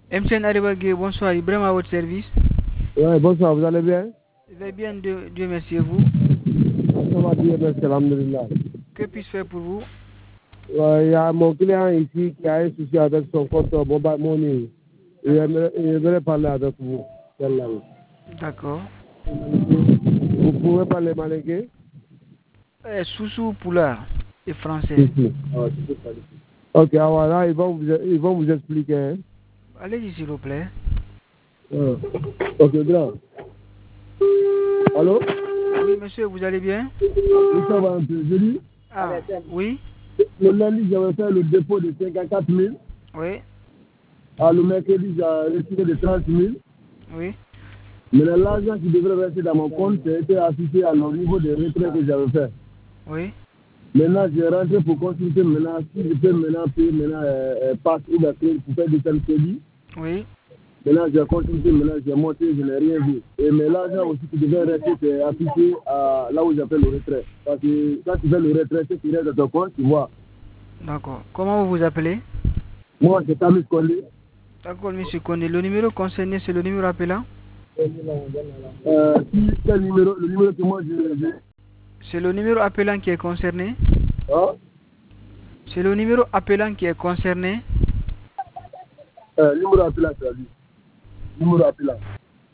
MTN Aribagé, bonsoir. Ibrahim à votre service. Ouais, bonsoir, vous allez bien? Je vais bien, Dieu merci et vous. Ça va bien, merci, alhamdulillah. Que puis-je faire pour vous? Ouais, il y a mon client ici qui a un souci avec son compte Mobile Money. Il aimerait parler avec vous. D'accord. Vous pouvez parler malgache? Soussou Poulard et français. Ici. Ok, alors là, ils vont vous expliquer. Hein? Allez-y, s'il vous plaît. Ok, grand. Allô? Oui, monsieur, vous allez bien? Oui, ça va un peu. Je dis, Oui. le lundi, j'avais fait le dépôt de 54 000. Oui. Le mercredi, j'ai retiré de 30 000. Oui. Mais l'argent qui devrait rester dans mon compte, c'était affiché à au niveau des retraits que j'avais fait. Oui. Maintenant, j'ai rentré pour consulter maintenant si je peux maintenant payer passe ou bien pour faire des crédits. Oui. Maintenant, j'ai consulté, maintenant j'ai monté, je n'ai rien vu. Mais l'argent aussi qui devait rester, c'est affiché là où j'ai fait le retrait. Parce que quand tu fais le retrait, c'est qui reste dans ton compte, tu vois. D'accord. Comment vous vous appelez? Moi, c'est Tamis Condé. D'accord, monsieur Condé. Le numéro concerné, c'est le numéro appelant? Quel numéro? Le numéro que moi j'ai. C'est le numéro appelant qui est concerné? Hein? C'est le numéro appelant qui est concerné? Numéro appelant, c'est lui. Numéro appelant.